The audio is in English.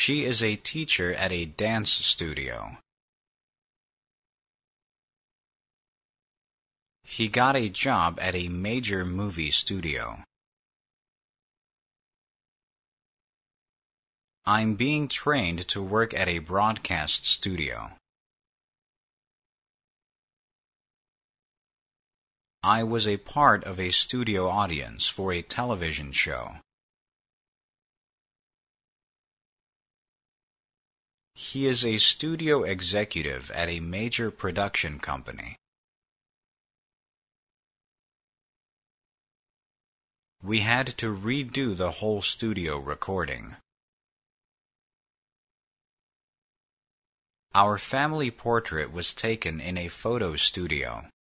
She is a teacher at a dance studio. He got a job at a major movie studio. I'm being trained to work at a broadcast studio. I was a part of a studio audience for a television show. He is a studio executive at a major production company. We had to redo the whole studio recording. Our family portrait was taken in a photo studio.